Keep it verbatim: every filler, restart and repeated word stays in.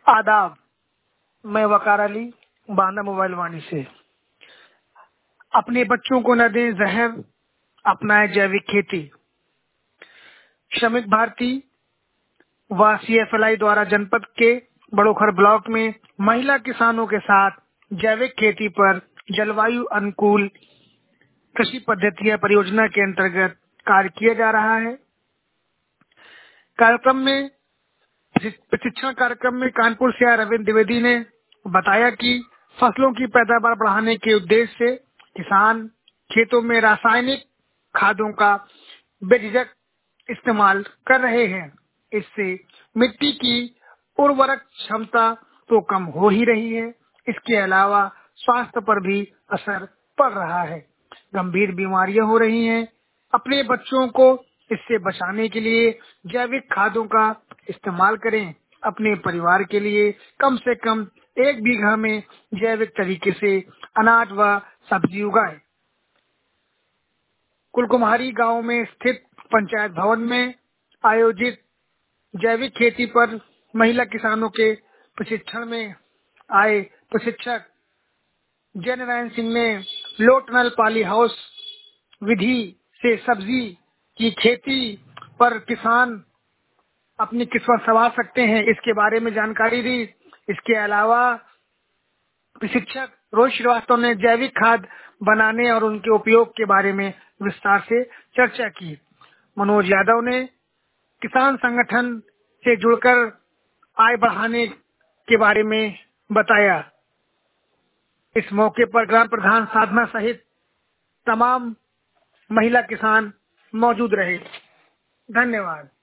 आदाब। मैं वकार अली बांदा मोबाइल वाणी से। अपने बच्चों को न दें जहर, अपनाएं जैविक खेती। श्रमिक भारती व सी एफ एल आई द्वारा जनपद के बड़ोखर ब्लॉक में महिला किसानों के साथ जैविक खेती पर जलवायु अनुकूल कृषि पद्धतियां परियोजना के अंतर्गत कार्य किया जा रहा है। कार्यक्रम में प्रशिक्षण कार्यक्रम में कानपुर से आए रविंद्र द्विवेदी ने बताया कि फसलों की पैदावार बढ़ाने के उद्देश्य से किसान खेतों में रासायनिक खादों का बेझिझक इस्तेमाल कर रहे हैं। इससे मिट्टी की उर्वरक क्षमता तो कम हो ही रही है, इसके अलावा स्वास्थ्य पर भी असर पड़ रहा है। गंभीर बीमारियां हो रही हैं। अपने बच्चों को इससे बचाने के लिए जैविक खादों का इस्तेमाल करें। अपने परिवार के लिए कम से कम एक बीघा में जैविक तरीके से अनाज व सब्जी उगाएं। कुलकुमारी गांव में स्थित पंचायत भवन में आयोजित जैविक खेती पर महिला किसानों के प्रशिक्षण में आए प्रशिक्षक जय नारायण सिंह ने लो टनल पॉली हाउस विधि से सब्जी की खेती पर किसान अपनी किस्मत संवार सकते हैं, इसके बारे में जानकारी दी। इसके अलावा प्रशिक्षक रोहित श्रीवास्तव ने जैविक खाद बनाने और उनके उपयोग के बारे में विस्तार से चर्चा की। मनोज यादव ने किसान संगठन से जुड़कर आय बढ़ाने के बारे में बताया। इस मौके पर ग्राम प्रधान साधना सहित तमाम महिला किसान मौजूद रहे। धन्यवाद।